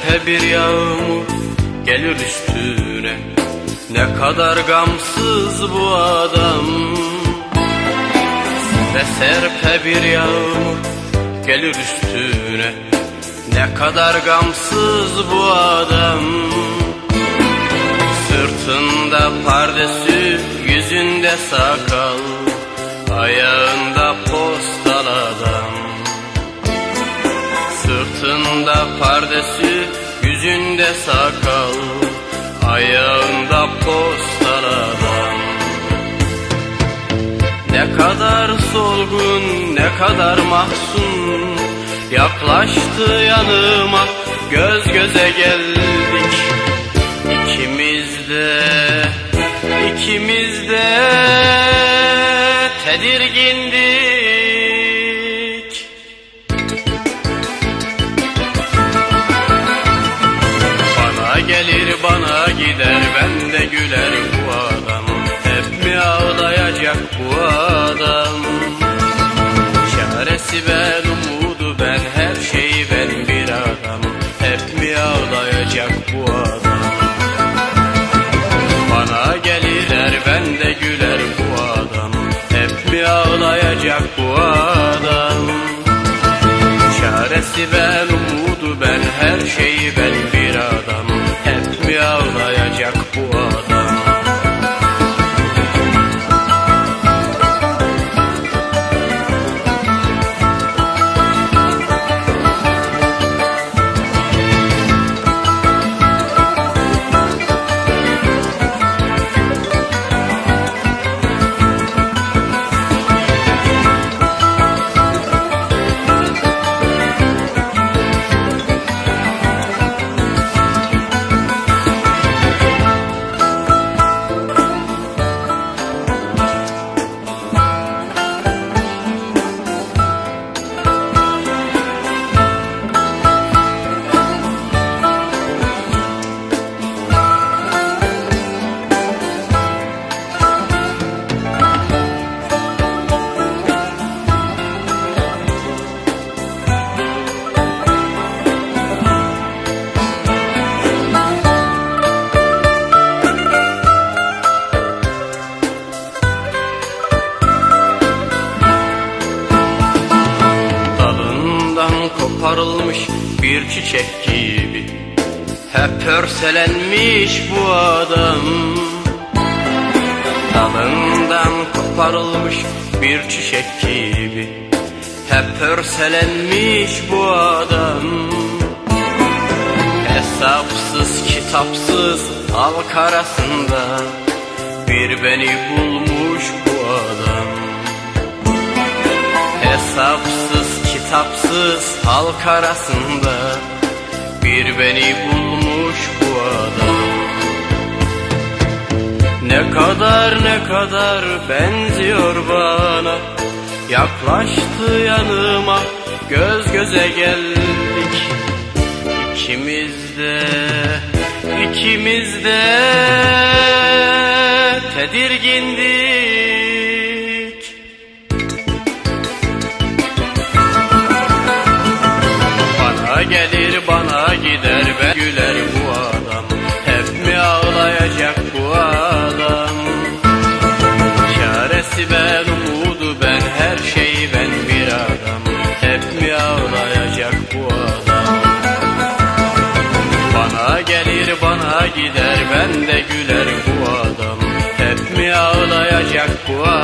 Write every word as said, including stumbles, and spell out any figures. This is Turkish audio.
serpe bir yağmur gelir üstüne. Ne kadar gamsız bu adam. Ve serpe bir yağmur gelir üstüne. Ne kadar gamsız bu adam. Sırtında pardesü, yüzünde sakal, ayağında postal adam. Sırtında pardesü, yüzünde sakal, ayağında postal adam. Ne kadar solgun, ne kadar mahzun, yaklaştı yanıma, göz göze geldik. İkimiz de, ikimiz de tedirgindik. Bana gelir bana gider, ben de güler bu adam. Hep mi ağlayacak bu adam? Çaresi ben, umudu ben, her şeyi ben bir adam. Hep mi ağlayacak bu adam? Bana gelirler, ben de güler bu adam. Hep mi ağlayacak bu adam? Çaresi ben, umudu ben, her şeyi ben bir adam. Hep mi ağlayacak bu adam? Koparılmış bir çiçek gibi, hep örselenmiş bu adam. Dalından koparılmış bir çiçek gibi, hep örselenmiş bu adam. Hesapsız kitapsız halk arasında bir beni bulmuş bu adam. Hesapsız kitapsız halk arasında bir beni bulmuş bu adam. Ne kadar ne kadar benziyor bana, yaklaştı yanıma, göz göze geldik. İkimiz de, ikimiz de tedirgindik. Bana gelir bana gider, ben güler bu adam. Hep mi ağlayacak bu adam? Çaresi ben, umudu ben, her şeyi ben bir adam. Hep mi ağlayacak bu adam? Bana gelir bana gider, ben de güler bu adam. Hep mi ağlayacak bu adam?